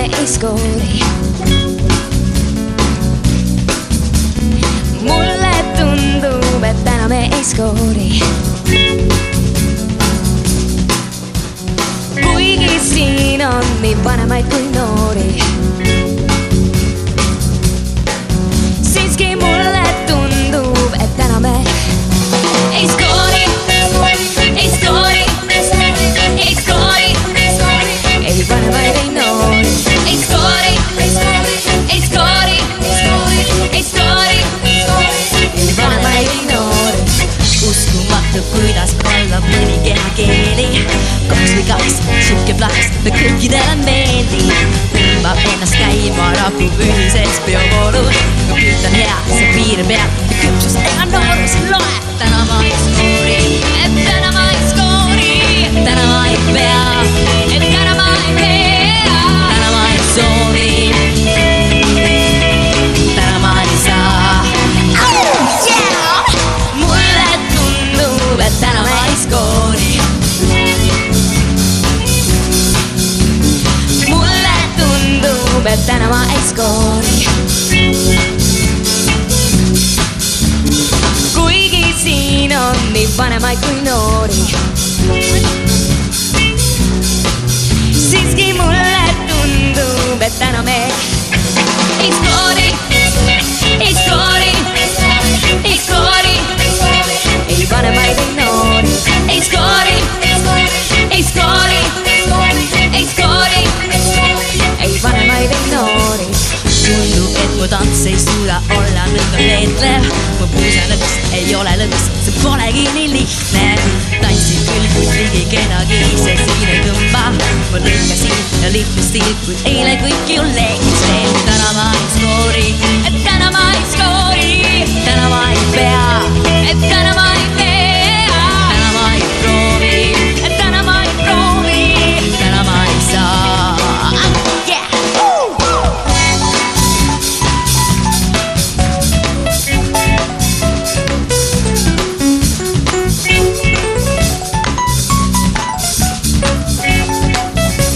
ei skoori. Mulle tundub, et täna me ei skoori. Kuigi siin on nii vanemaid kui noori, siiski mulle tundub, et täna me ei skoori. Ei skoori, ei skoori, ei vanemaid ei noori. Ei skoori, ei skoori, ei skoori, ei vanemaid ei noori. Uskumatu, kuidas olla mõni kehakeeli. 2 või 2, siuke plaks, me kõikidele meeldib. Tõmbab ennast käima nagu ühises peavoolus. Kui pilt on hea, see piir peab ja küpsus ega noorus loe. Täna ma ei skoori, et täna ma ei skoori. Täna ma ei pea, et täna ma ei pea. Täna ma ei soovi, täna ma ei saa. Mulle tundub, et täna ma ei skoori. Mulle tundub, et täna ma ei skoori. Kuigi siin on nii vanemaid kui noori, siiski mulle tundub, et täna me ei skoori. Ei skoori, ei skoori, ei vanemaid ei noori. Ei skoori, ei skoori, ei skoori, ei vanemaid ei noori. Tundub, et mu tants ei suuda olla nõnda veetlev. Mu puusanõks ei ole lõks, see polegi nii lihtne. Tantsin küll, kuid ligi kedagi see siin ei tõmba. Ma lõikasin ja lihtnestin, kuid eile kõik ju leidis veel. Täna ma ei skoori, et täna ma ei skoori. Täna ma ei pea, et täna ma ei pea. Täna ma ei proovi, et täna ma ei proovi. Täna ma ei saa.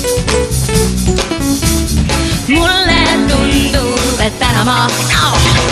Mulle tundub, et täna ma